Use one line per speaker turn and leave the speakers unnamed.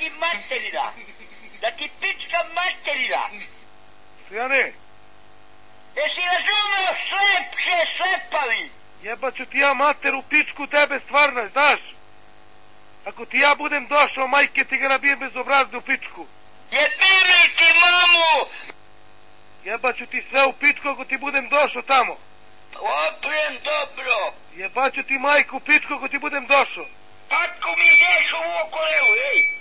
ti materina. Da ti pičkam materina.
Stojane,
Jesi razumeo slepavi?
jebaću ti ja mater u pičku tebe stvarno, znaš? Ako ti ja budem došao, majke ti ga nabijem bezobrazno u pičku.
Jebili ti mamu!
Jebaću ti sve u pičku ako ti budem došao tamo.
Oprem dobro.
Jebaću ti majku u pičku ako ti budem došao.
Patko mi ideš u okoleu, ej!